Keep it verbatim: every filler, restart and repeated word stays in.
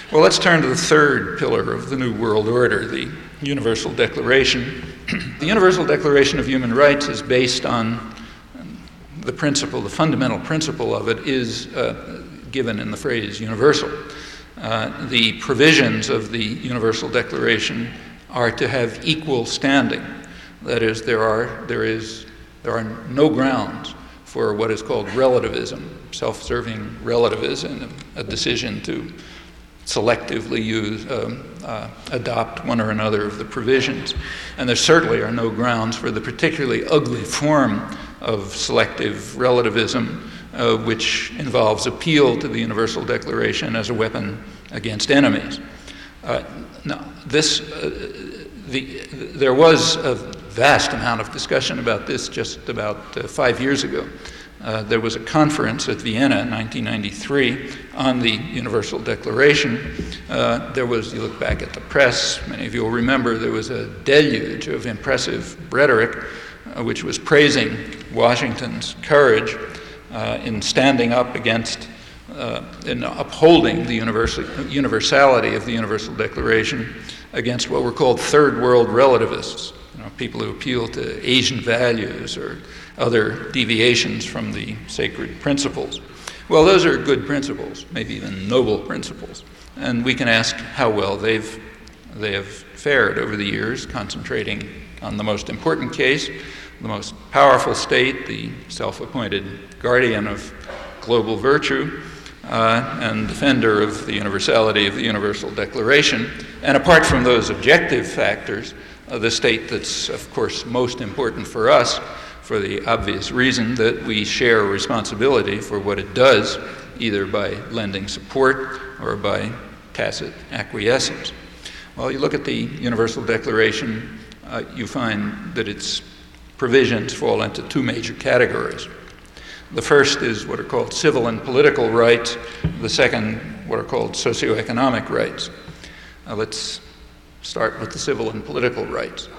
Well, let's turn to the third pillar of the New World Order, the Universal Declaration. The Universal Declaration of Human Rights is based on the principle, the fundamental principle of it is uh, given in the phrase universal. Uh, the provisions of the Universal Declaration are to have equal standing. That is, there are, there is, there are no grounds for what is called relativism, self-serving relativism, a decision to selectively use, um, uh, adopt one or another of the provisions. And there certainly are no grounds for the particularly ugly form of selective relativism, uh, which involves appeal to the Universal Declaration as a weapon against enemies. Uh, now, this, uh, the, there was a vast amount of discussion about this just about uh, five years ago. Uh, there was a conference at Vienna in nineteen ninety-three on the Universal Declaration. Uh, there was, you look back at the press, many of you will remember there was a deluge of impressive rhetoric uh, which was praising Washington's courage uh, in standing up against, uh, in upholding the universal, universality of the Universal Declaration against what were called third world relativists, you know, people who appeal to Asian values or other deviations from the sacred principles. Well, those are good principles, maybe even noble principles. And we can ask how well they've, they have fared over the years, concentrating on the most important case, the most powerful state, the self-appointed guardian of global virtue, uh, and defender of the universality of the Universal Declaration. And apart from those objective factors, uh, the state that's, of course, most important for us, for the obvious reason that we share responsibility for what it does, either by lending support or by tacit acquiescence. Well, you look at the Universal Declaration, uh, you find that its provisions fall into two major categories. The first is what are called civil and political rights. The second, what are called socioeconomic rights. Uh, let's start with the civil and political rights.